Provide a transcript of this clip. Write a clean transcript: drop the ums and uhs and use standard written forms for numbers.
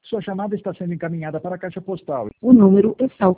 Sua chamada está sendo encaminhada para a caixa postal. O número está